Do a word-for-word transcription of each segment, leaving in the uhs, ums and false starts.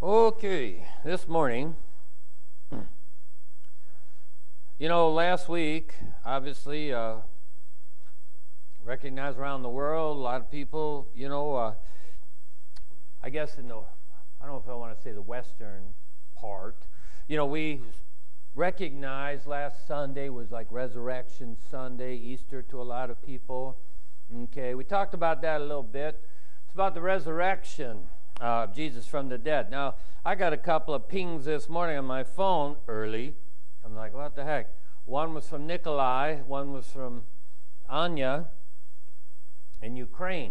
Okay, this morning, you know, last week, obviously, uh, recognized around the world, a lot of people, you know, uh, I guess in the, I don't know if I want to say the western part, you know, we recognized last Sunday was like Resurrection Sunday, Easter to a lot of people. Okay, we talked about that a little bit. It's about the resurrection Uh, of Jesus from the dead. Now, I got a couple of pings this morning on my phone early. I'm like, what the heck? One was from Nikolai, one was from Anya in Ukraine.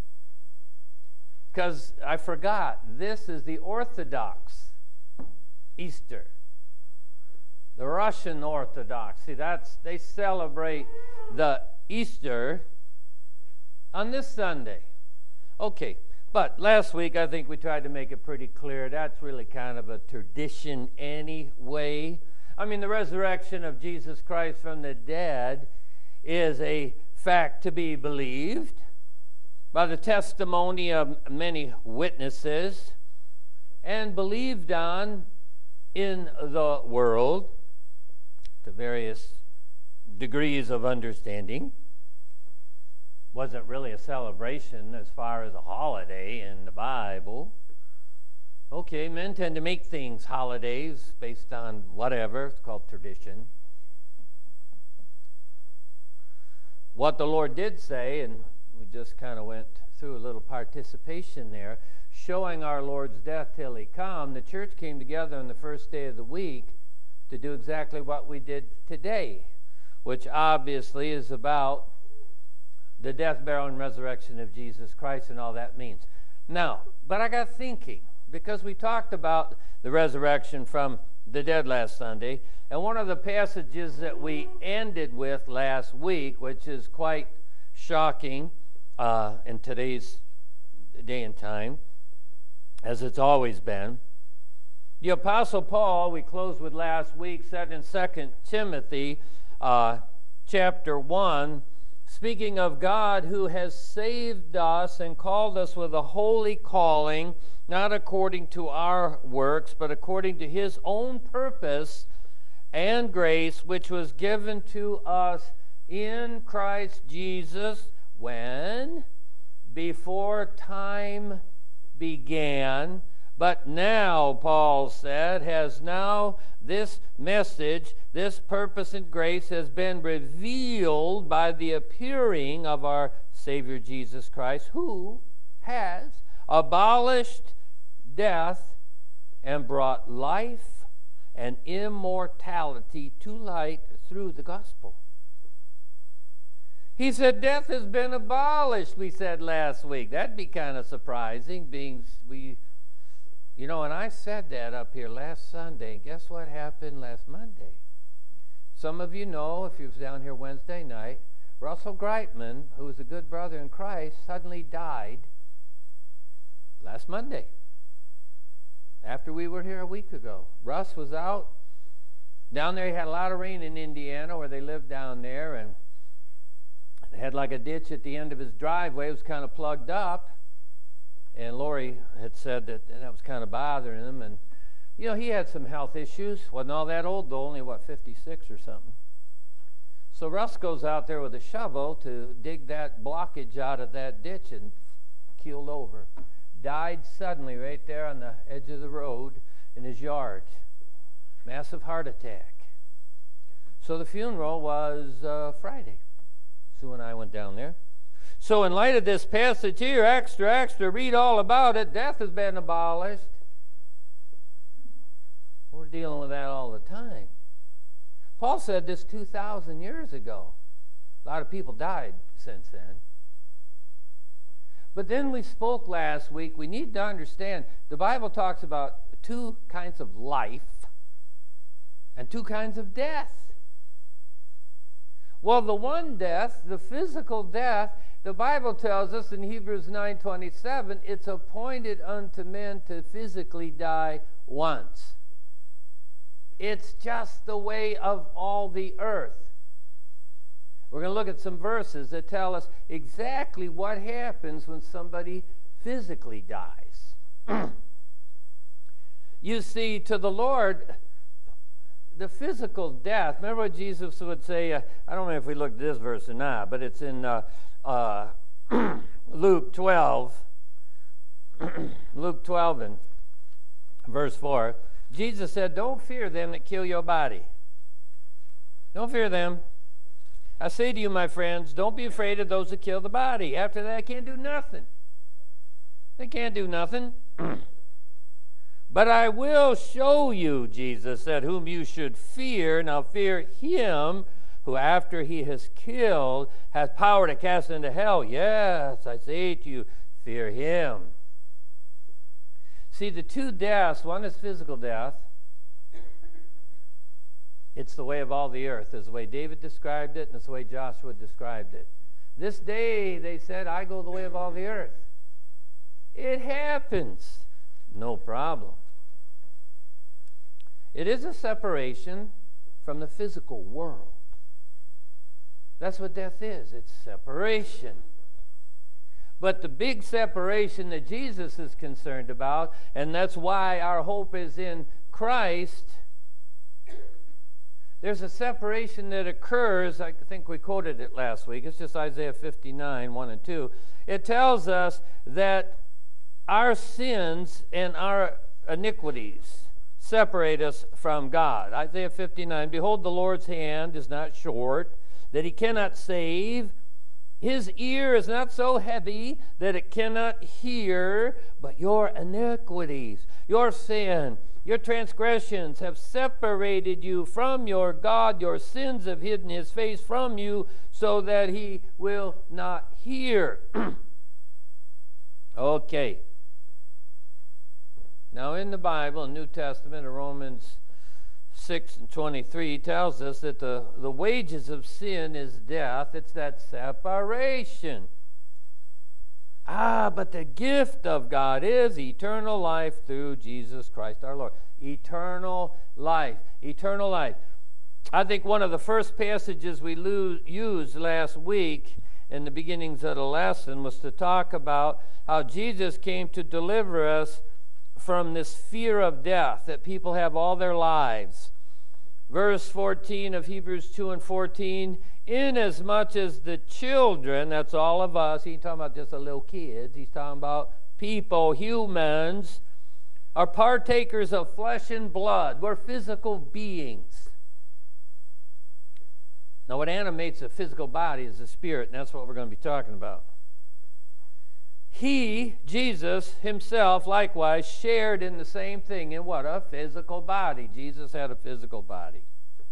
Because I forgot, this is the Orthodox Easter. The Russian Orthodox. See, that's, they celebrate the Easter on this Sunday. Okay. But last week, I think we tried to make it pretty clear that's really kind of a tradition anyway. I mean, the resurrection of Jesus Christ from the dead is a fact to be believed by the testimony of many witnesses and believed on in the world to various degrees of understanding. Wasn't really a celebration as far as a holiday in the Bible. Okay, men tend to make things holidays based on whatever. It's called tradition. What the Lord did say, and we just kind of went through a little participation there, showing our Lord's death till he come, the church came together on the first day of the week to do exactly what we did today, which obviously is about the death, burial, and resurrection of Jesus Christ and all that means. Now, but I got thinking, because we talked about the resurrection from the dead last Sunday, and one of the passages that we ended with last week, which is quite shocking uh, in today's day and time, as it's always been. The Apostle Paul, we closed with last week, said in Second Timothy uh, chapter one, speaking of God who has saved us and called us with a holy calling, not according to our works, but according to his own purpose and grace, which was given to us in Christ Jesus when? Before time began. But now, Paul said, has now this message, this purpose and grace has been revealed by the appearing of our Savior Jesus Christ, who has abolished death and brought life and immortality to light through the gospel. He said death has been abolished, we said last week. That'd be kind of surprising, being we... You know, and I said that up here last Sunday. Guess what happened last Monday? Some of you know, if you was down here Wednesday night, Russell Greitman, who was a good brother in Christ, suddenly died last Monday, after we were here a week ago. Russ was out. Down there, he had a lot of rain in Indiana, where they lived down there, and they had like a ditch at the end of his driveway. It was kind of plugged up. And Lori had said that that was kind of bothering him. And, you know, he had some health issues. Wasn't all that old, though, only, what, fifty-six or something. So Russ goes out there with a shovel to dig that blockage out of that ditch and keeled over. Died suddenly right there on the edge of the road in his yard. Massive heart attack. So the funeral was uh, Friday. Sue and I went down there. So in light of this passage here, extra, extra, read all about it. Death has been abolished. We're dealing with that all the time. Paul said this two thousand years ago. A lot of people died since then. But then we spoke last week. We need to understand the Bible talks about two kinds of life and two kinds of death. Well, the one death, the physical death, the Bible tells us in Hebrews nine twenty-seven, it's appointed unto men to physically die once. It's just the way of all the earth. We're going to look at some verses that tell us exactly what happens when somebody physically dies. You see, to the Lord, the physical death, remember what Jesus would say, uh, I don't know if we looked at this verse or not, but it's in uh, uh, Luke twelve, Luke twelve and verse four. Jesus said, don't fear them that kill your body. Don't fear them. I say to you, my friends, don't be afraid of those that kill the body. After that, they can't do nothing. They can't do nothing. But I will show you, Jesus said, whom you should fear. Now fear him who after he has killed has power to cast into hell. Yes, I say to you, fear him. See, the two deaths, one is physical death. It's the way of all the earth. It's the way David described it, and it's the way Joshua described it. This day, they said, I go the way of all the earth. It happens. No problem. It is a separation from the physical world. That's what death is. It's separation. But the big separation that Jesus is concerned about, and that's why our hope is in Christ, there's a separation that occurs. I think we quoted it last week. It's just Isaiah fifty-nine, one and two. It tells us that our sins and our iniquities separate us from God. Isaiah fifty-nine, behold, the Lord's hand is not short, that he cannot save. His ear is not so heavy that it cannot hear, but your iniquities, your sin, your transgressions have separated you from your God. Your sins have hidden his face from you so that he will not hear. Okay. Now in the Bible, New Testament, in Romans six and twenty-three tells us that the, the wages of sin is death. It's that separation. Ah, but the gift of God is eternal life through Jesus Christ our Lord. Eternal life. Eternal life. I think one of the first passages we lose, used last week in the beginnings of the lesson was to talk about how Jesus came to deliver us from this fear of death that people have all their lives. Verse fourteen of Hebrews two and fourteen, inasmuch as the children, that's all of us, he ain't talking about just the little kids, he's talking about people, humans, are partakers of flesh and blood. We're physical beings. Now what animates a physical body is the spirit, and that's what we're going to be talking about. He, Jesus himself, likewise shared in the same thing. In what? A physical body. Jesus had a physical body.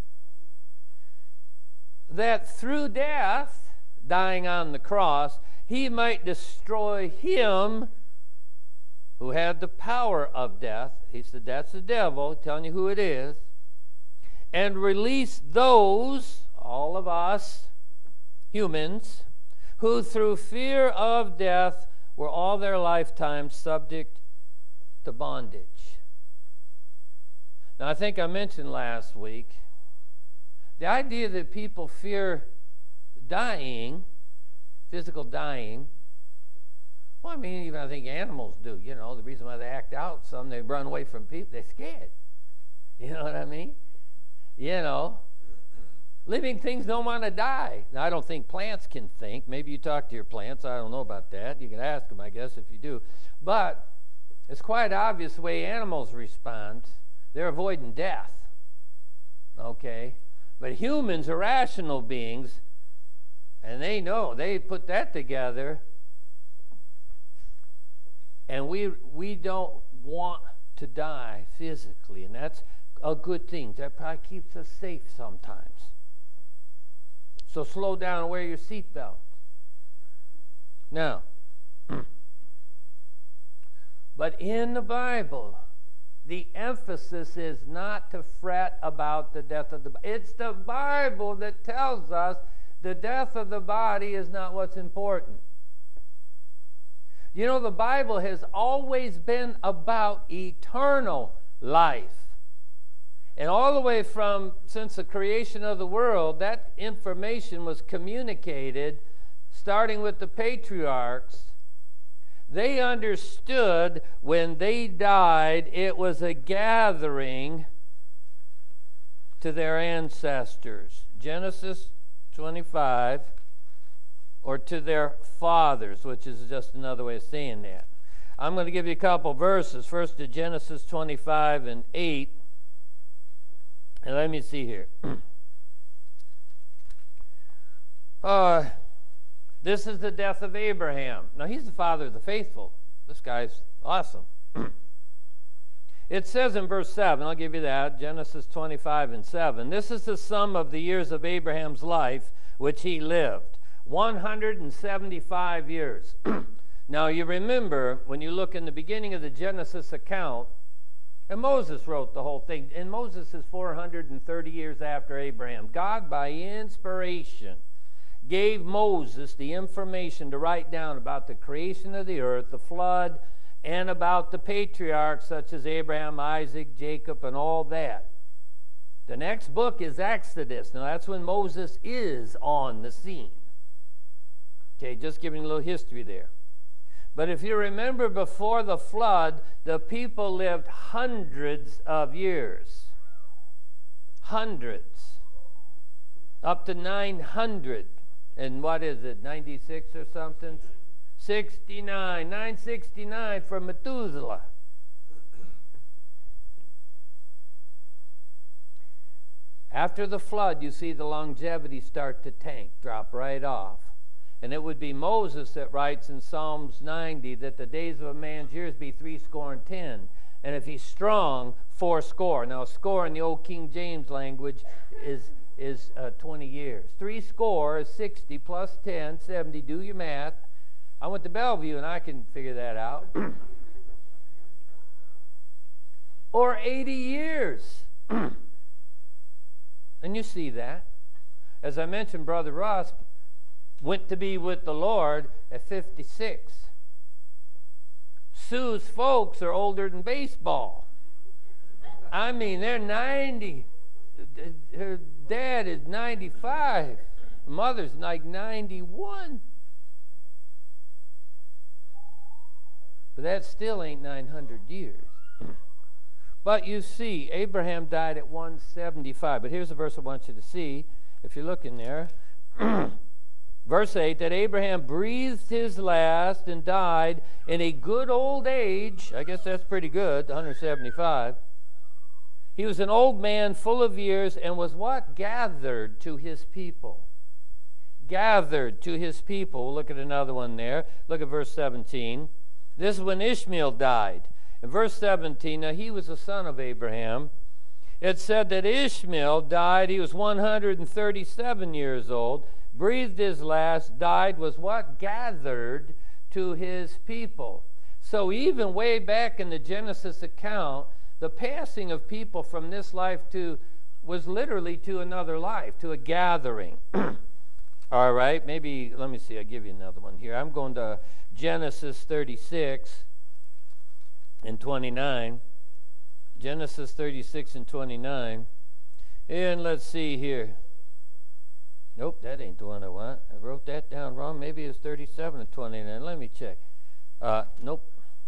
That through death, dying on the cross, he might destroy him who had the power of death. He said, that's the devil, telling you who it is. And release those, all of us, humans, who through fear of death were all their lifetime subject to bondage. Now, I think I mentioned last week the idea that people fear dying, physical dying. Well, I mean, even I think animals do. You know, the reason why they act out, some they run away from people, they're scared. You know what I mean? You know, living things don't want to die. Now, I don't think plants can think. Maybe you talk to your plants. I don't know about that. You can ask them, I guess, if you do. But it's quite obvious the way animals respond. They're avoiding death. Okay? But humans are rational beings, and they know. They put that together. And we, we don't want to die physically, and that's a good thing. That probably keeps us safe sometimes. So slow down and wear your seatbelt. Now, but in the Bible, the emphasis is not to fret about the death of the body. It's the Bible that tells us the death of the body is not what's important. You know, the Bible has always been about eternal life. And all the way from since the creation of the world, that information was communicated, starting with the patriarchs, They understood when they died, it was a gathering to their ancestors. Genesis twenty-five, or to their fathers, which is just another way of saying that. I'm going to give you a couple verses. First to Genesis twenty-five and eight. And let me see here. uh, this is the death of Abraham. Now, he's the father of the faithful. This guy's awesome. It says in verse seven, I'll give you that, Genesis twenty-five and seven. This is the sum of the years of Abraham's life, which he lived. one hundred seventy-five years. Now, you remember, when you look in the beginning of the Genesis account, and Moses wrote the whole thing, and Moses is four hundred thirty years after Abraham. God, by inspiration, gave Moses the information to write down about the creation of the earth, the flood, and about the patriarchs such as Abraham, Isaac, Jacob, and all that. The next book is Exodus. Now, that's when Moses is on the scene. Okay, just giving a little history there. But if you remember, before the flood, the people lived hundreds of years. Hundreds. Up to nine hundred. And what is it, ninety-six or something? sixty-nine. nine sixty-nine for Methuselah. After the flood, you see the longevity start to tank, drop right off. And it would be Moses that writes in Psalms ninety that the days of a man's years be three score and ten. And if he's strong, four score. Now, score in the old King James language is, is uh, twenty years. Three score is sixty plus ten, seventy. Do your math. I went to Bellevue and I can figure that out. Or eighty years. And you see that. As I mentioned, Brother Ross went to be with the Lord at fifty-six. Sue's folks are older than baseball. I mean, they're ninety. Her dad is ninety-five. Mother's like ninety-one. But that still ain't nine hundred years. But you see, Abraham died at one seventy-five. But here's a verse I want you to see, if you're looking there. Verse eight, that Abraham breathed his last and died in a good old age. I guess that's pretty good, one seventy-five. He was an old man full of years and was what? Gathered to his people. Gathered to his people. We'll look at another one there. Look at verse seventeen. This is when Ishmael died. In verse seventeen, now he was a son of Abraham. It said that Ishmael died. He was one hundred thirty-seven years old. Breathed his last, died, was what? Gathered to his people. So even way back in the Genesis account, the passing of people from this life to was literally to another life, to a gathering. All right, maybe, let me see, I'll give you another one here. I'm going to Genesis thirty-six and twenty-nine. Genesis thirty-six and twenty-nine. And let's see here. Nope, that ain't the one I want. I wrote that down wrong. Maybe it's thirty-seven and twenty-nine. Let me check. Uh, nope.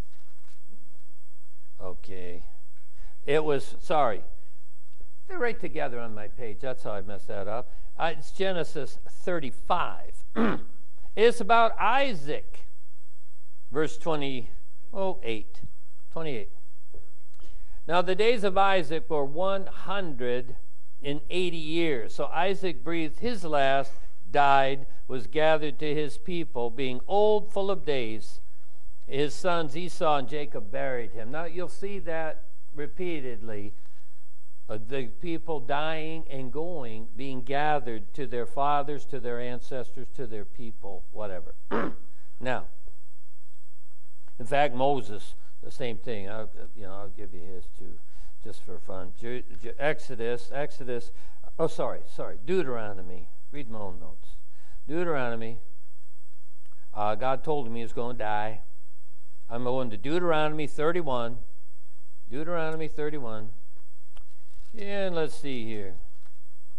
Okay. It was, sorry. They're right together on my page. That's how I messed that up. Uh, it's Genesis thirty-five. It's about Isaac. Verse twenty, oh, eight. twenty-eight. Now the days of Isaac were one hundred eighty years. So Isaac breathed his last, died, was gathered to his people, being old, full of days. His sons Esau and Jacob buried him. Now you'll see that repeatedly. Uh, the people dying and going, being gathered to their fathers, to their ancestors, to their people, whatever. Now, in fact, Moses, the same thing. I'll, you know, I'll give you his too, just for fun. Je- Je- Exodus, Exodus. Oh, sorry, sorry. Deuteronomy. Read my own notes. Deuteronomy. Uh, God told him he was going to die. I'm going to Deuteronomy thirty-one. Deuteronomy thirty-one. And let's see here.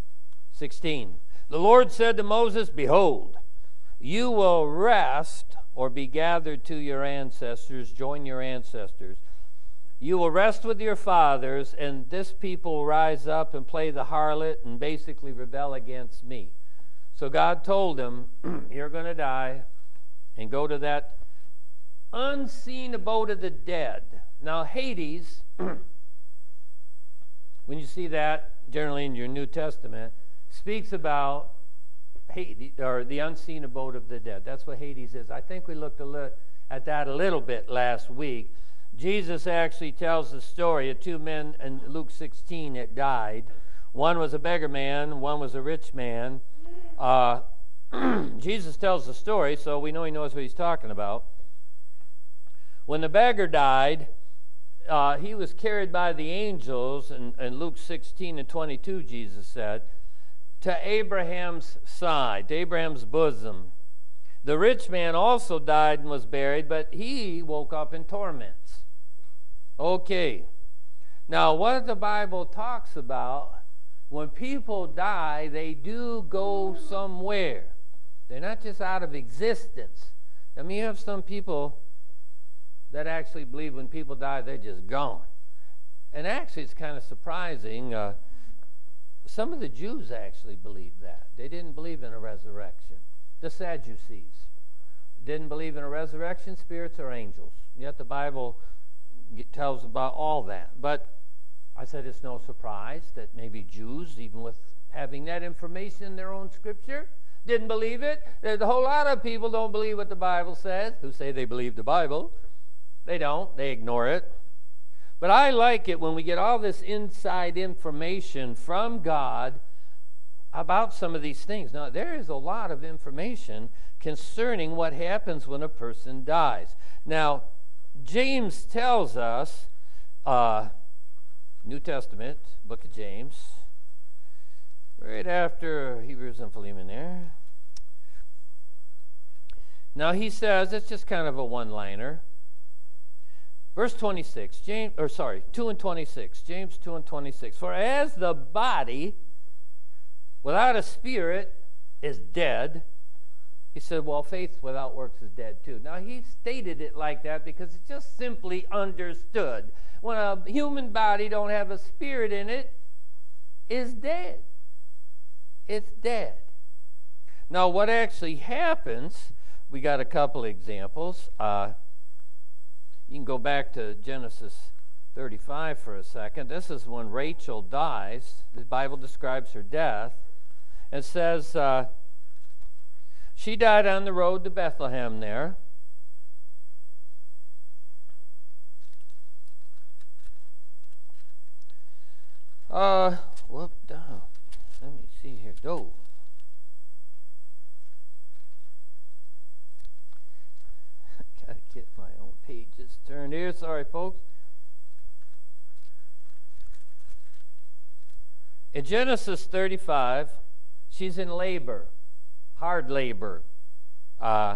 sixteen. The Lord said to Moses, behold, you will rest or be gathered to your ancestors, join your ancestors. You will rest with your fathers, and this people will rise up and play the harlot and basically rebel against me. So God told him, you're going to die and go to that unseen abode of the dead. Now, Hades, when you see that, generally in your New Testament, speaks about Hades, or the unseen abode of the dead. That's what Hades is. I think we looked a li- at that a little bit last week. Jesus actually tells the story of two men in Luke sixteen that died. One was a beggar man, one was a rich man. Uh, Jesus tells the story, so we know he knows what he's talking about. When the beggar died, uh, he was carried by the angels, in, in Luke sixteen and twenty-two, Jesus said, to Abraham's side, to Abraham's bosom. The rich man also died and was buried, but he woke up in torments. Okay, now what the Bible talks about, when people die, they do go somewhere. They're not just out of existence. I mean, you have some people that actually believe when people die, they're just gone. And actually, it's kind of surprising. Uh, some of the Jews actually believed that. They didn't believe in a resurrection. The Sadducees didn't believe in a resurrection, spirits or angels. Yet the Bible tells about all that. But I said it's no surprise that maybe Jews, even with having that information in their own scripture, didn't believe it. There's a whole lot of people don't believe what the Bible says, who say they believe the Bible. They don't. They ignore it. But I like it when we get all this inside information from God about some of these things. Now, there is a lot of information concerning what happens when a person dies. Now, James tells us, uh, New Testament, book of James, right after Hebrews and Philemon there. Now he says, it's just kind of a one-liner. Verse twenty-six, James, or sorry, two and twenty-six, James two and twenty-six. For as the body without a spirit is dead, he said, well, faith without works is dead too. Now, he stated it like that because it's just simply understood. When a human body don't have a spirit in it, it's dead. It's dead. Now, what actually happens, we got a couple examples. Uh, you can go back to Genesis thirty-five for a second. This is when Rachel dies. The Bible describes her death. It says... Uh, She died on the road to Bethlehem there. Uh, whoop, down. Let me see here. Go. Gotta get my own pages turned here. Sorry, folks. In Genesis thirty-five, she's in labor. Hard labor. Uh,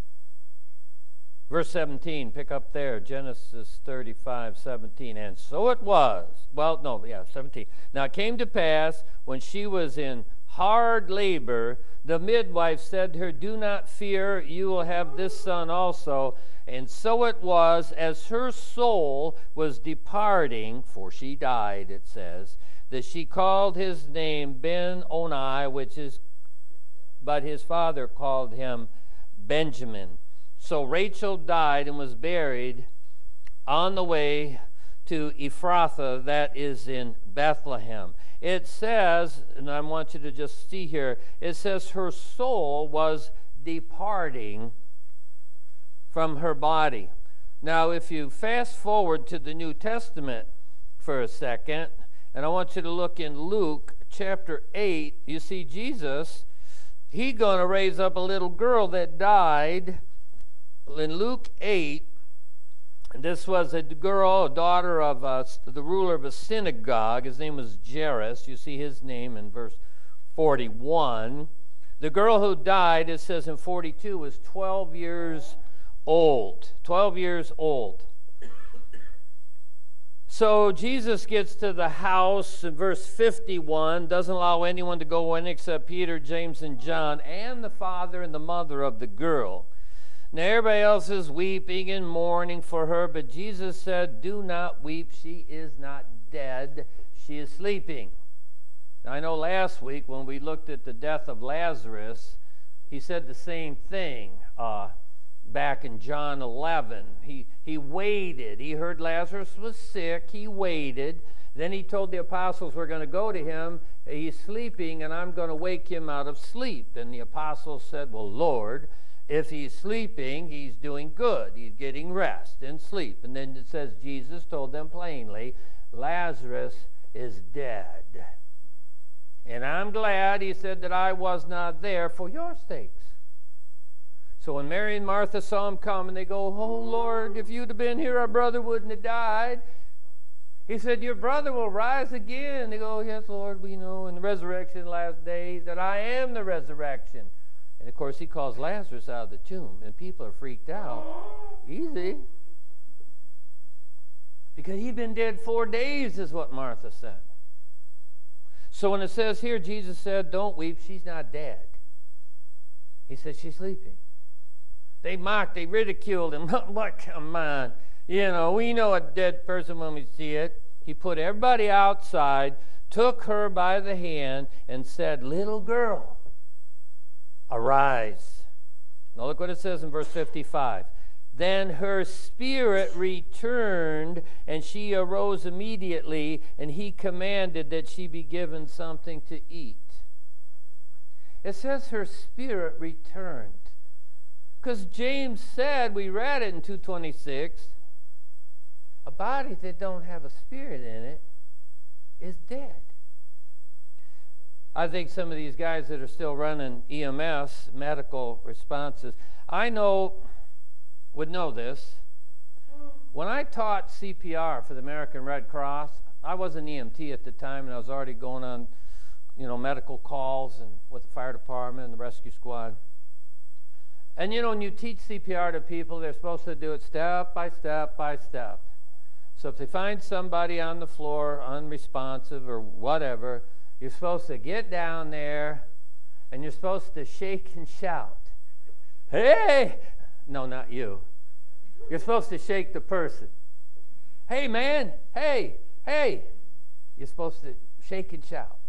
verse seventeen, pick up there, Genesis thirty-five, seventeen. And so it was. Well, no, yeah, seventeen. Now it came to pass, when she was in hard labor, the midwife said to her, do not fear, you will have this son also. And so it was, as her soul was departing, for she died, it says, that she called his name Ben-Oni, which is, but his father called him Benjamin. So Rachel died and was buried on the way to Ephrathah, that is in Bethlehem. It says, and I want you to just see here, it says her soul was departing from her body. Now, if you fast forward to the New Testament for a second, and I want you to look in Luke chapter eight, you see Jesus, he's going to raise up a little girl that died in Luke eight. This was a girl, a daughter of uh, the ruler of a synagogue. His name was Jairus. You see his name in verse forty-one. The girl who died, it says in forty-two, was twelve years old. twelve years old. So Jesus gets to the house in verse fifty-one, doesn't allow anyone to go in except Peter, James, and John, and the father and the mother of the girl. Now everybody else is weeping and mourning for her, but Jesus said, do not weep. She is not dead. She is sleeping. Now I know last week when we looked at the death of Lazarus, he said the same thing uh, back in John eleven. He, he waited. He heard Lazarus was sick. He waited. Then he told the apostles, we're going to go to him. He's sleeping, and I'm going to wake him out of sleep. And the apostles said, well, Lord, if he's sleeping, he's doing good. He's getting rest and sleep. And then it says Jesus told them plainly, Lazarus is dead. And I'm glad, he said, that I was not there for your sakes. So when Mary and Martha saw him come, and they go, oh, Lord, if you'd have been here, our brother wouldn't have died. He said, your brother will rise again. They go, yes, Lord, we know in the resurrection last days that I am the resurrection. And, of course, he calls Lazarus out of the tomb, and people are freaked out. Easy. Because he'd been dead four days is what Martha said. So when it says here, Jesus said, don't weep, she's not dead. He said, she's sleeping. They mocked, they ridiculed him. What, come on. You know, we know a dead person when we see it. He put everybody outside, took her by the hand, and said, little girl, arise. Now look what it says in verse fifty-five. Then her spirit returned, and she arose immediately, and he commanded that she be given something to eat. It says her spirit returned. Because James said, we read it in two twenty-six, a body that don't have a spirit in it is dead. I think some of these guys that are still running E M S, medical responses, I know, would know this. When I taught C P R for the American Red Cross, I was an E M T at the time, and I was already going on, you know, medical calls and with the fire department and the rescue squad. And you know, when you teach C P R to people, they're supposed to do it step by step by step. So if they find somebody on the floor unresponsive or whatever, you're supposed to get down there and you're supposed to shake and shout. Hey! No, not you. You're supposed to shake the person. Hey, man! Hey! Hey! You're supposed to shake and shout.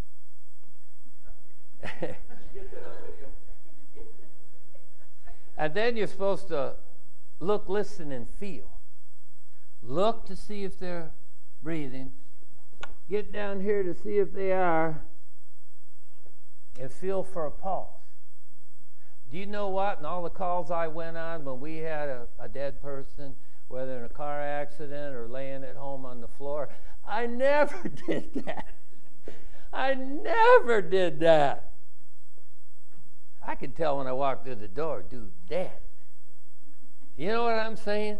And then you're supposed to look, listen, and feel. Look to see if they're breathing. Get down here to see if they are. And feel for a pulse. Do you know what? In all the calls I went on when we had a, a dead person, whether in a car accident or laying at home on the floor, I never did that. I never did that. I could tell when I walked through the door, dude, dead. You know what I'm saying?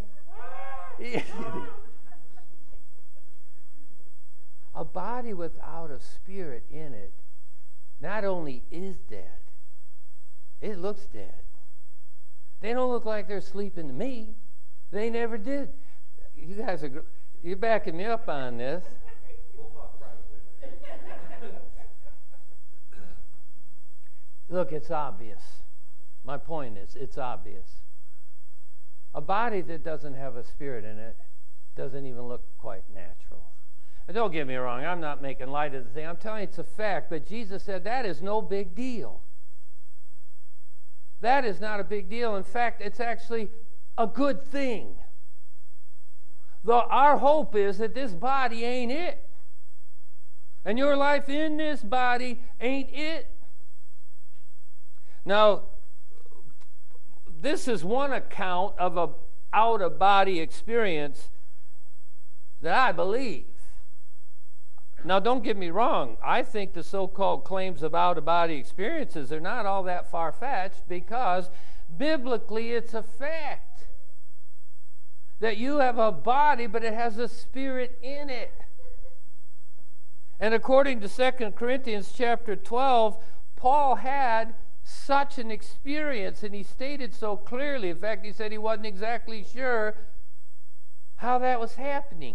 A body without a spirit in it not only is dead, it looks dead. They don't look like they're sleeping to me. They never did. You guys are, you're backing me up on this. We'll talk privately later. Look, it's obvious. My point is, it's obvious. A body that doesn't have a spirit in it doesn't even look quite natural. And don't get me wrong, I'm not making light of the thing. I'm telling you it's a fact, but Jesus said that is no big deal. That is not a big deal. In fact, it's actually a good thing. Though our hope is that this body ain't it. And your life in this body ain't it. Now, this is one account of a out-of-body experience that I believe. Now, don't get me wrong. I think the so-called claims of out-of-body experiences are not all that far-fetched because biblically it's a fact that you have a body, but it has a spirit in it. And according to Second Corinthians chapter twelve, Paul had such an experience, and he stated so clearly. In fact, he said he wasn't exactly sure how that was happening.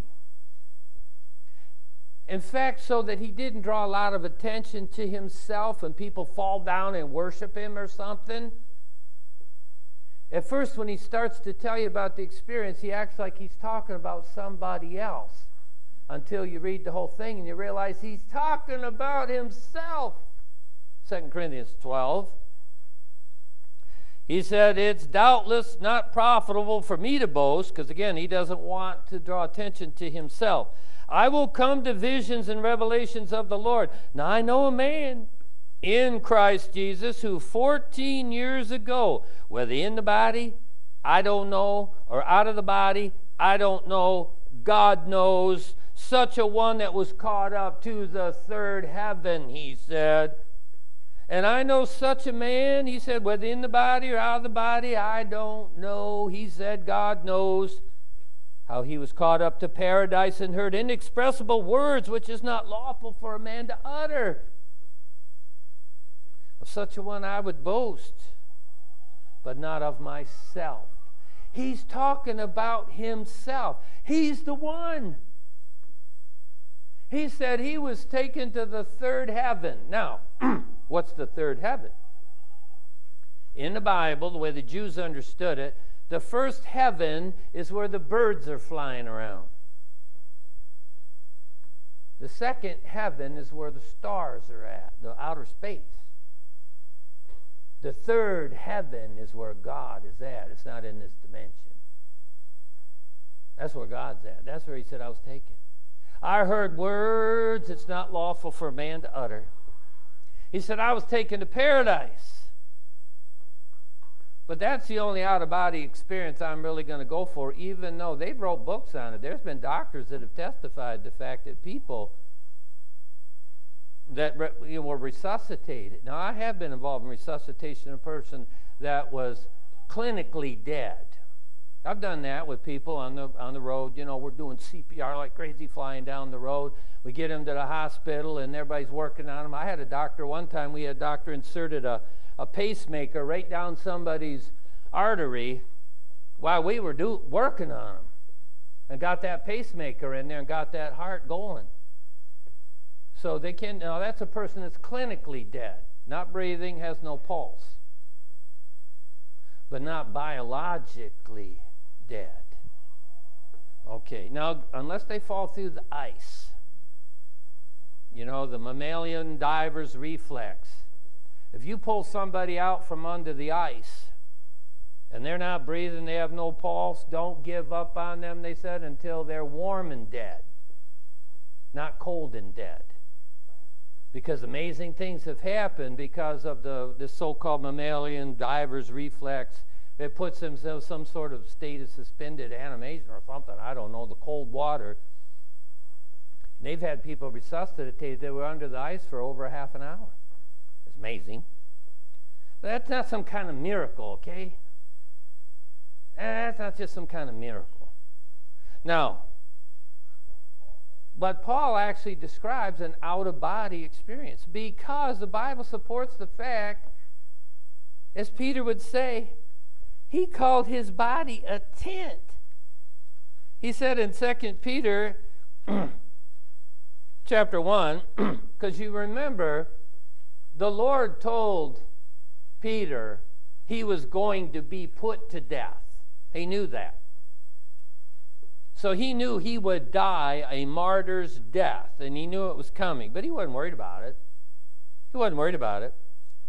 In fact, so that he didn't draw a lot of attention to himself and people fall down and worship him or something. At first, when he starts to tell you about the experience, he acts like he's talking about somebody else, until you read the whole thing and you realize he's talking about himself. Second Corinthians twelve. He said, it's doubtless not profitable for me to boast, because again, he doesn't want to draw attention to himself. I will come to visions and revelations of the Lord. Now I know a man in Christ Jesus who fourteen years ago, whether in the body, I don't know, or out of the body, I don't know, God knows, such a one that was caught up to the third heaven, he said. And I know such a man, he said, whether in the body or out of the body, I don't know. He said, God knows, how he was caught up to paradise and heard inexpressible words which is not lawful for a man to utter. Of such a one I would boast, but not of myself. He's talking about himself. He's the one. He said he was taken to the third heaven. Now, what's the third heaven? In the Bible, the way the Jews understood it, the first heaven is where the birds are flying around. The second heaven is where the stars are at, the outer space. The third heaven is where God is at. It's not in this dimension. That's where God's at. That's where he said I was taken. I heard words it's not lawful for a man to utter. He said I was taken to paradise. But that's the only out-of-body experience I'm really going to go for, even though they've wrote books on it. There's been doctors that have testified the fact that people that you know, were resuscitated. Now, I have been involved in resuscitation of a person that was clinically dead. I've done that with people on the on the road. You know, we're doing C P R like crazy flying down the road. We get them to the hospital, and everybody's working on them. I had a doctor one time. We had a doctor inserted a, a pacemaker right down somebody's artery while we were do, working on them, and got that pacemaker in there and got that heart going. So they can. Now that's a person that's clinically dead, not breathing, has no pulse, but not biologically dead. Okay, now unless they fall through the ice, you know, the mammalian diver's reflex. If you pull somebody out from under the ice and they're not breathing, they have no pulse, don't give up on them, they said, until they're warm and dead, not cold and dead. Because amazing things have happened because of the this so-called mammalian diver's reflex. It puts them in some sort of state of suspended animation or something. I don't know, the cold water. They've had people resuscitated that were under the ice for over a half an hour. It's amazing. But that's not some kind of miracle, okay? That's not just some kind of miracle. Now, but Paul actually describes an out-of-body experience because the Bible supports the fact, as Peter would say, he called his body a tent. He said in Second Peter chapter one, because you remember, the Lord told Peter he was going to be put to death. He knew that. So he knew he would die a martyr's death, and he knew it was coming, but he wasn't worried about it. He wasn't worried about it.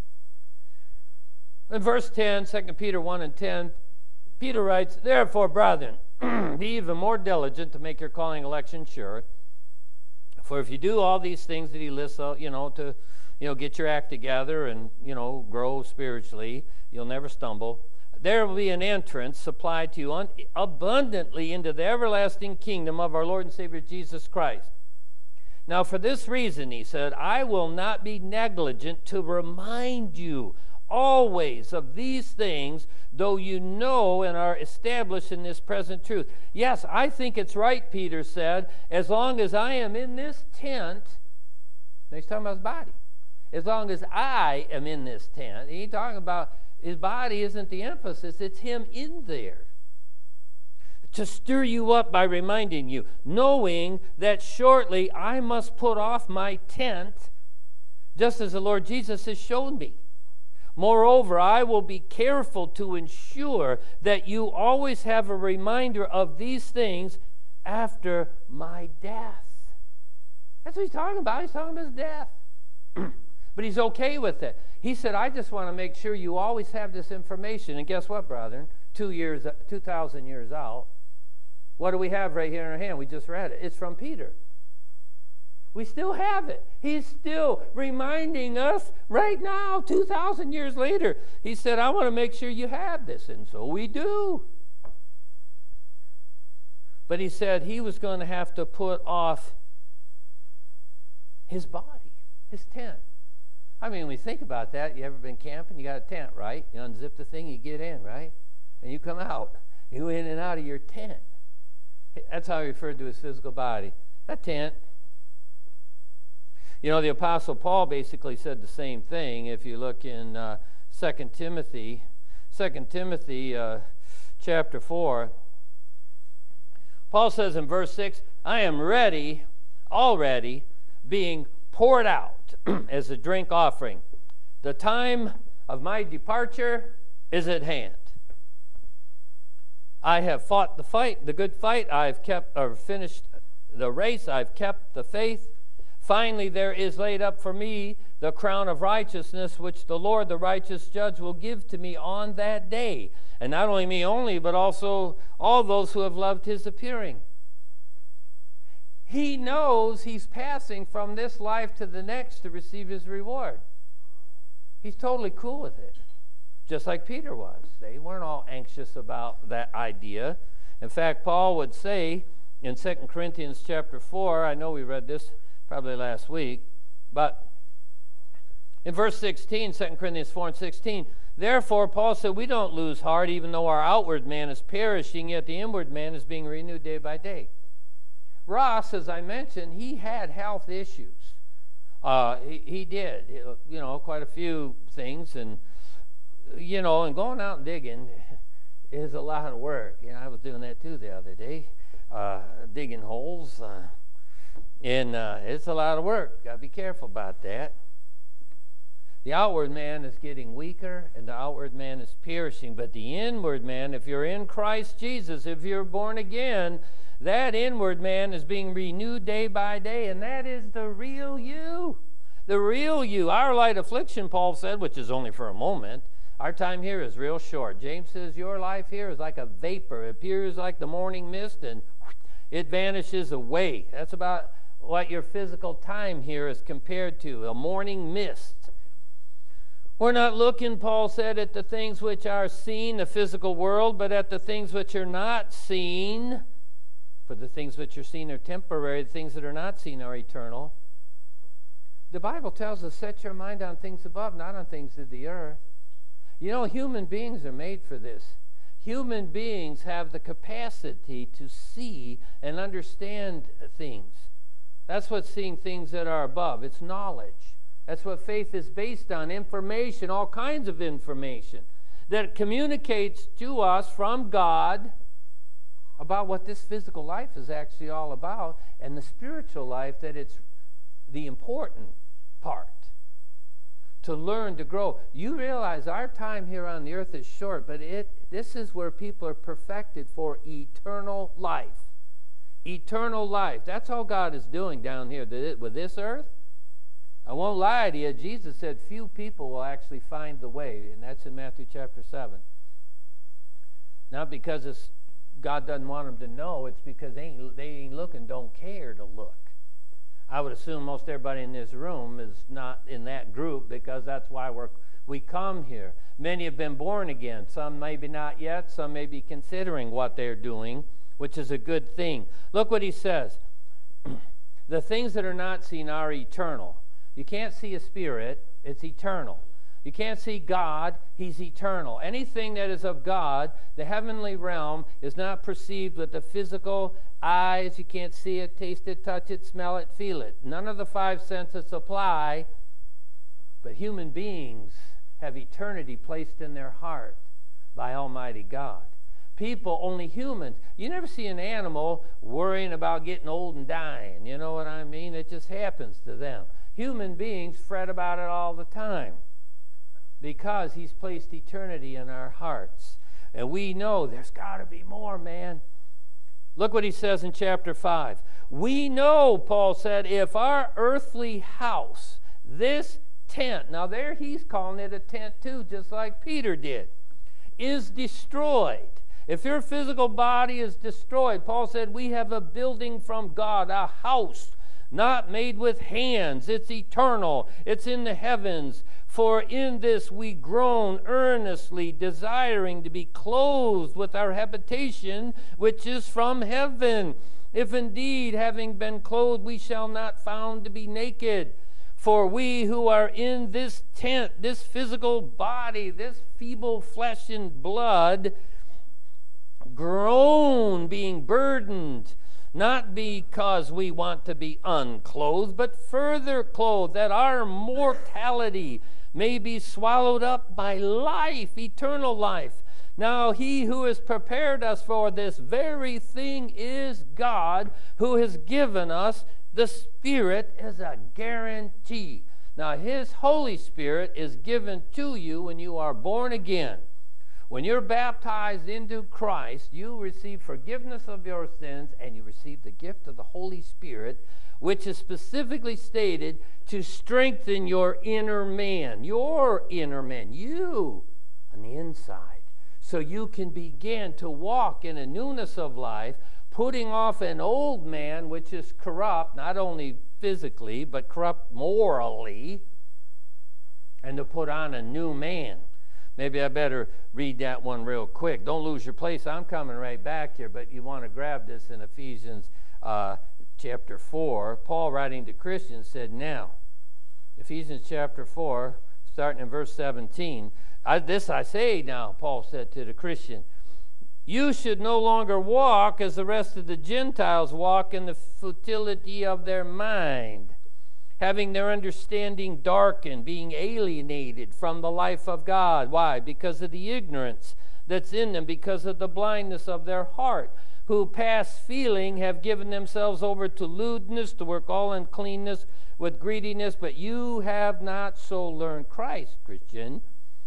In verse ten, Second Peter one and ten, Peter writes, therefore, brethren, be even more diligent to make your calling election sure. For if you do all these things that he lists out, you know, to you know, get your act together and, you know, grow spiritually, you'll never stumble. There will be an entrance supplied to you un- abundantly into the everlasting kingdom of our Lord and Savior Jesus Christ. Now, for this reason, he said, I will not be negligent to remind you always of these things, though you know and are established in this present truth. Yes, I think it's right, Peter said, as long as I am in this tent. He's talking about his body. As long as I am in this tent, he's talking about his body isn't the emphasis, it's him in there. To stir you up by reminding you, knowing that shortly I must put off my tent, just as the Lord Jesus has shown me. Moreover, I will be careful to ensure that you always have a reminder of these things after my death. That's what he's talking about. He's talking about his death. But he's okay with it. He said, I just want to make sure you always have this information. And guess what, brethren? Two years, two thousand years out, what do we have right here in our hand? We just read it. It's from Peter. We still have it. He's still reminding us right now, two thousand years later. He said, I want to make sure you have this. And so we do. But he said he was going to have to put off his body, his tent. I mean, when you think about that, you ever been camping? You got a tent, right? You unzip the thing, you get in, right? And you come out. You in and out of your tent. That's how he referred to his physical body. A tent. You know, the Apostle Paul basically said the same thing. If you look in uh, Second Timothy, Second Timothy uh, chapter four, Paul says in verse six, I am ready, already, being poured out as a drink offering. The time of my departure is at hand. I have fought the fight, the good fight. I've kept or finished the race. I've kept the faith. Finally, there is laid up for me the crown of righteousness, which the Lord, the righteous judge, will give to me on that day. And not only me only, but also all those who have loved his appearing. He knows he's passing from this life to the next to receive his reward. He's totally cool with it, just like Peter was. They weren't all anxious about that idea. In fact, Paul would say in Second Corinthians chapter four, I know we read this probably last week, but in verse sixteen, Second Corinthians four and sixteen, therefore, Paul said, we don't lose heart, even though our outward man is perishing, yet the inward man is being renewed day by day. Ross, as I mentioned, he had health issues. Uh, he, he did, you know, quite a few things. And, you know, and going out and digging is a lot of work. You know, I was doing that too the other day, uh, digging holes. Uh, and uh, it's a lot of work. Got to be careful about that. The outward man is getting weaker, and the outward man is perishing. But the inward man, if you're in Christ Jesus, if you're born again, that inward man is being renewed day by day, and that is the real you. The real you. Our light affliction, Paul said, which is only for a moment. Our time here is real short. James says your life here is like a vapor. It appears like the morning mist, and it vanishes away. That's about what your physical time here is compared to, a morning mist. We're not looking, Paul said, at the things which are seen, the physical world, but at the things which are not seen. For the things which are seen are temporary, the things that are not seen are eternal. The Bible tells us, set your mind on things above, not on things of the earth. You know, human beings are made for this. Human beings have the capacity to see and understand things. That's what seeing things that are above. It's knowledge. That's what faith is based on, information, all kinds of information that communicates to us from God about what this physical life is actually all about, and the spiritual life, that it's the important part. To learn, to grow. You realize our time here on the earth is short, but it this is where people are perfected for eternal life. Eternal life. That's all God is doing down here with this earth. I won't lie to you, Jesus said few people will actually find the way, and that's in Matthew chapter seven. Not because it's God doesn't want them to know, it's because they ain't, they ain't looking, don't care to look. I would assume most everybody in this room is not in that group, because that's why we're, we come here. Many have been born again. Some maybe not yet. Some may be considering what they're doing, which is a good thing. Look what he says. The things that are not seen are eternal. You can't see a spirit. It's eternal. You can't see God. He's eternal. Anything that is of God, the heavenly realm, is not perceived with the physical eyes. You can't see it, taste it, touch it, smell it, feel it. None of the five senses apply. But human beings have eternity placed in their heart by Almighty God. People, only humans. You never see an animal worrying about getting old and dying. You know what I mean? It just happens to them. Human beings fret about it all the time. because he's placed eternity in our hearts. And we know there's got to be more, man. Look what he says in chapter five. We know, Paul said, if our earthly house, this tent, now there he's calling it a tent too, just like Peter did, is destroyed. If your physical body is destroyed, Paul said, we have a building from God, a house not made with hands. It's eternal. It's in the heavens. For in this we groan earnestly, desiring to be clothed with our habitation, which is from heaven. If indeed, having been clothed, we shall not found to be naked. For we who are in this tent, this physical body, this feeble flesh and blood, groan, being burdened, not because we want to be unclothed, but further clothed, that our mortality may be swallowed up by life, eternal life. Now he who has prepared us for this very thing is God, who has given us the Spirit as a guarantee. Now his Holy Spirit is given to you when you are born again. When you're baptized into Christ, you receive forgiveness of your sins, and you receive the gift of the Holy Spirit, which is specifically stated to strengthen your inner man, your inner man, you on the inside, so you can begin to walk in a newness of life, putting off an old man which is corrupt, not only physically, but corrupt morally, and to put on a new man. Maybe I better read that one real quick. Don't lose your place. I'm coming right back here, but you want to grab this in Ephesians uh, chapter four. Paul, writing to Christians, said, now, Ephesians chapter four, starting in verse seventeen, I, this I say now, Paul said to the Christian, you should no longer walk as the rest of the Gentiles walk in the futility of their mind, having their understanding darkened, being alienated from the life of God. Why? Because of the ignorance that's in them, because of the blindness of their heart, who past feeling have given themselves over to lewdness, to work all uncleanness with greediness. But you have not so learned Christ, Christian.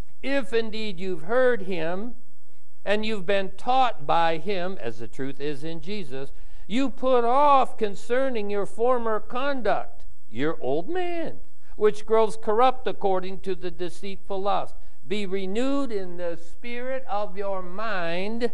If indeed you've heard him, and you've been taught by him, as the truth is in Jesus, you put off concerning your former conduct your old man, which grows corrupt according to the deceitful lust. Be renewed in the spirit of your mind,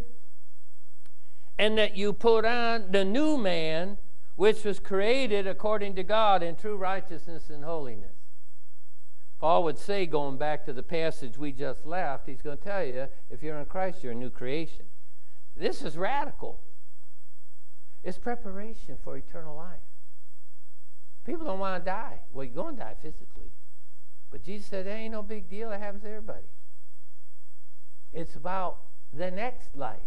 and that you put on the new man, which was created according to God in true righteousness and holiness. Paul would say, going back to the passage we just left, he's going to tell you, if you're in Christ, you're a new creation. This is radical. It's preparation for eternal life. People don't want to die. Well, you're going to die physically. But Jesus said, that ain't no big deal. That happens to everybody. It's about the next life.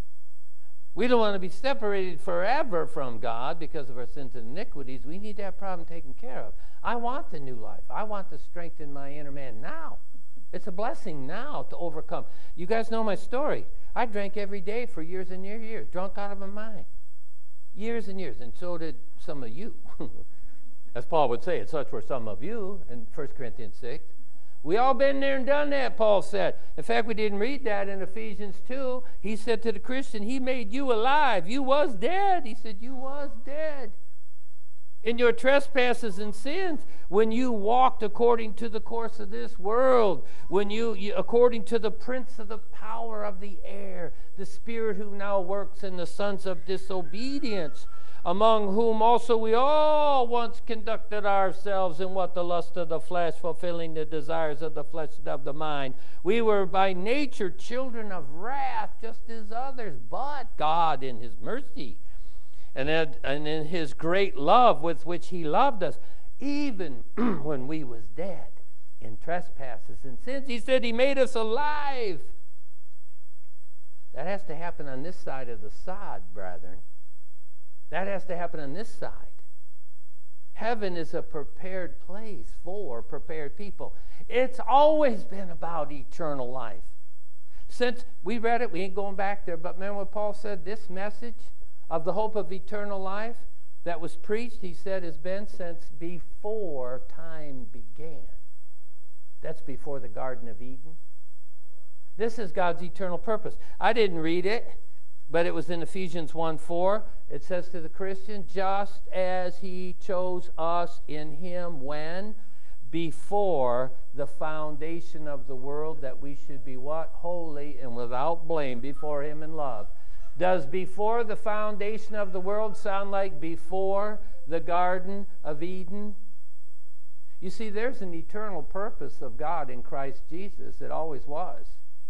We don't want to be separated forever from God because of our sins and iniquities. We need that problem taken care of. I want the new life. I want to strengthen my inner man now. It's a blessing now to overcome. You guys know my story. I drank every day for years and years, years, drunk out of my mind. Years and years, and so did some of you. As Paul would say, and such were some of you in First Corinthians six. We all been there and done that, Paul said. In fact, we didn't read that in Ephesians two. He said to the Christian, he made you alive. You was dead. He said, you was dead in your trespasses and sins, when you walked according to the course of this world, when you, you according to the prince of the power of the air, the spirit who now works in the sons of disobedience, among whom also we all once conducted ourselves in what the lust of the flesh, fulfilling the desires of the flesh and of the mind. We were by nature children of wrath, just as others, but God in his mercy and in his great love with which he loved us, even when we was dead in trespasses and sins, he said he made us alive. That has to happen on this side of the sod, brethren. That has to happen on this side. Heaven is a prepared place for prepared people. It's always been about eternal life. Since we read it, we ain't going back there, but remember what Paul said? This message of the hope of eternal life that was preached, he said, has been since before time began. That's before the Garden of Eden. This is God's eternal purpose. I didn't read it, but it was in Ephesians one four. It says to the Christian, just as he chose us in him when? Before the foundation of the world, that we should be what? Holy and without blame before him in love. Does before the foundation of the world sound like before the Garden of Eden? You see, there's an eternal purpose of God in Christ Jesus. It always was.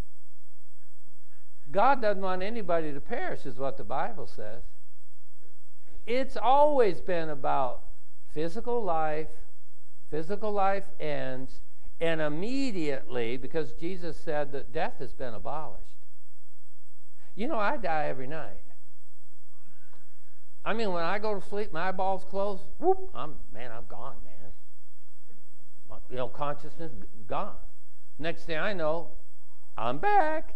God doesn't want anybody to perish, is what the Bible says. It's always been about physical life. Physical life ends, and immediately, because Jesus said that death has been abolished. You know, I die every night. I mean, when I go to sleep, my eyeballs close, whoop, I'm, man, I'm gone, man. My, you know, consciousness gone. Next thing I know, I'm back.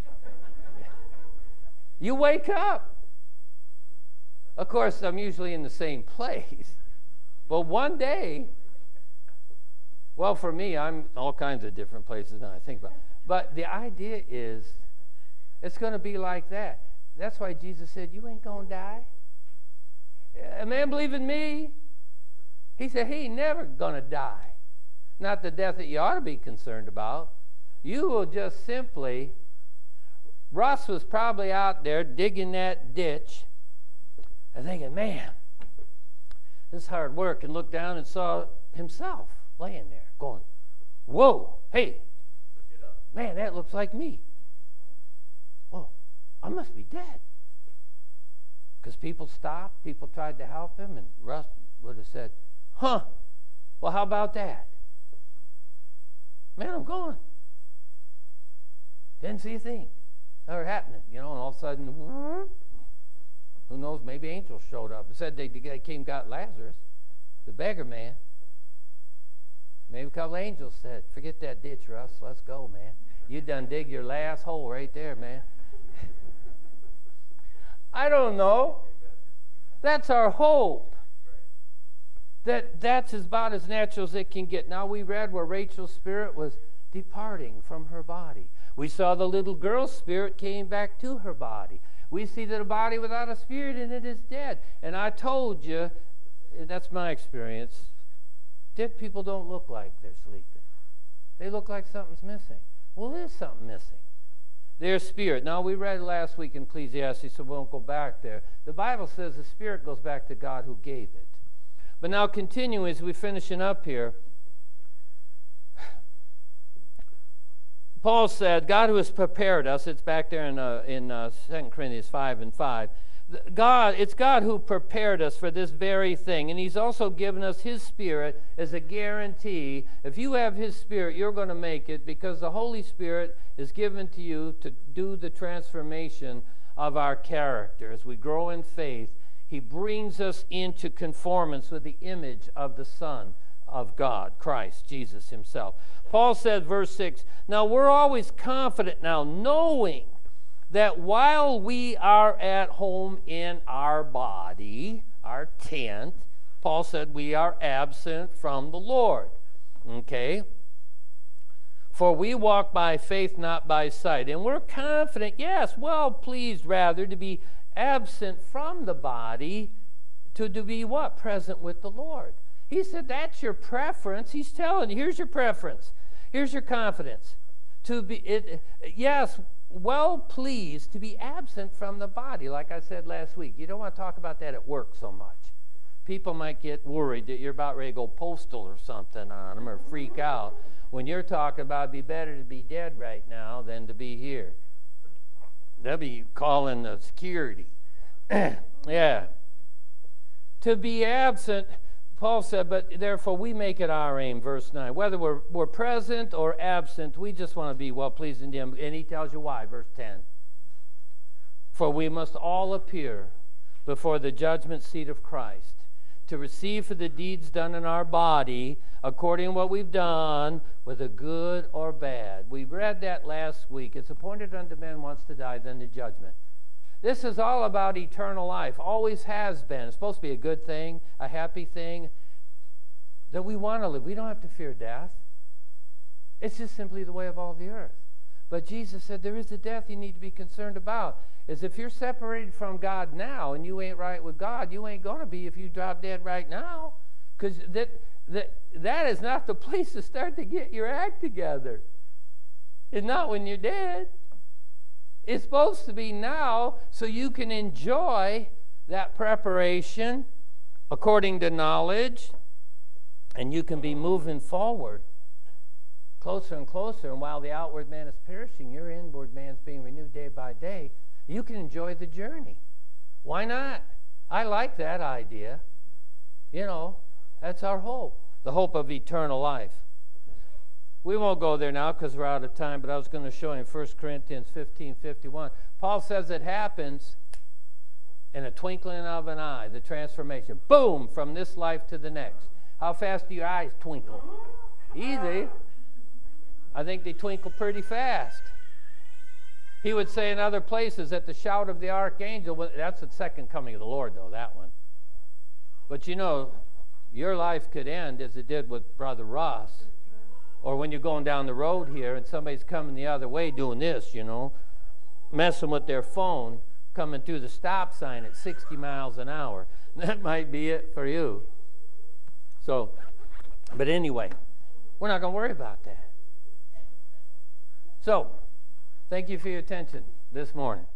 You wake up. Of course, I'm usually in the same place. But one day, well, for me, I'm all kinds of different places than I think about. But the idea is, it's going to be like that. That's why Jesus said, you ain't going to die. A man believe in me. He said, he ain't never going to die. Not the death that you ought to be concerned about. You will just simply... Russ was probably out there digging that ditch and thinking, man, this is hard work, and looked down and saw himself laying there going, whoa, hey, man, that looks like me. Whoa, I must be dead. Because people stopped, people tried to help him, and Russ would have said, huh, well, how about that? Man, I'm gone. Didn't see a thing. Never happening, you know, and all of a sudden, who knows, maybe angels showed up. It said they, they came got Lazarus, the beggar man. Maybe a couple angels said, forget that ditch, Russ, let's go, man. You done dig your last hole right there, man. I don't know. That's our hope. That that's about as natural as it can get. Now, we read where Rachel's spirit was departing from her body. We saw the little girl's spirit came back to her body. We see that a body without a spirit in it is dead. And I told you, and that's my experience, dead people don't look like they're sleeping. They look like something's missing. Well, there's something missing. Their spirit. Now, we read last week in Ecclesiastes, so we won't go back there. The Bible says the spirit goes back to God who gave it. But now, continuing as we're finishing up here, Paul said, God who has prepared us, it's back there in, uh, in uh, Second Corinthians five and five. God, it's God who prepared us for this very thing. And he's also given us his Spirit as a guarantee. If you have his Spirit, you're going to make it, because the Holy Spirit is given to you to do the transformation of our character. As we grow in faith, he brings us into conformance with the image of the Son of God, Christ, Jesus himself. Paul said, verse six, now we're always confident now, knowing that while we are at home in our body, our tent, Paul said we are absent from the Lord. Okay? For we walk by faith, not by sight. And we're confident, yes, well pleased rather to be absent from the body, to, to be what? Present with the Lord. He said that's your preference. He's telling you, here's your preference. Here's your confidence. To be, it, yes, well pleased to be absent from the body. Like I said last week, you don't want to talk about that at work so much. People might get worried that you're about ready to go postal or something on them, or freak out when you're talking about it'd be better to be dead right now than to be here. They'll be calling the security. Yeah. To be absent, Paul said, but therefore we make it our aim, verse nine. Whether we're, we're present or absent, we just want to be well-pleasing to him. And he tells you why, verse ten. For we must all appear before the judgment seat of Christ, to receive for the deeds done in our body, according to what we've done, whether good or bad. We read that last week. It's appointed unto men once to die, then the judgment. This is all about eternal life. Always has been. It's supposed to be a good thing, a happy thing, that we want to live. We don't have to fear death. It's just simply the way of all the earth. But Jesus said there is a death you need to be concerned about. Is if you're separated from God now and you ain't right with God, you ain't going to be if you drop dead right now. Because that, that, that is not the place to start to get your act together. It's not when you're dead. It's supposed to be now so you can enjoy that preparation according to knowledge, and you can be moving forward closer and closer. And while the outward man is perishing, your inward man is being renewed day by day. You can enjoy the journey. Why not? I like that idea. You know, that's our hope, the hope of eternal life. We won't go there now because we're out of time, but I was going to show you First Corinthians fifteen fifty-one. Paul says it happens in a twinkling of an eye, the transformation. Boom, from this life to the next. How fast do your eyes twinkle? Easy. I think they twinkle pretty fast. He would say in other places that the shout of the archangel, that's the second coming of the Lord, though, that one. But you know, your life could end as it did with Brother Ross. Or when you're going down the road here and somebody's coming the other way doing this, you know, messing with their phone, coming through the stop sign at sixty miles an hour. That might be it for you. So, but anyway, we're not going to worry about that. So, thank you for your attention this morning.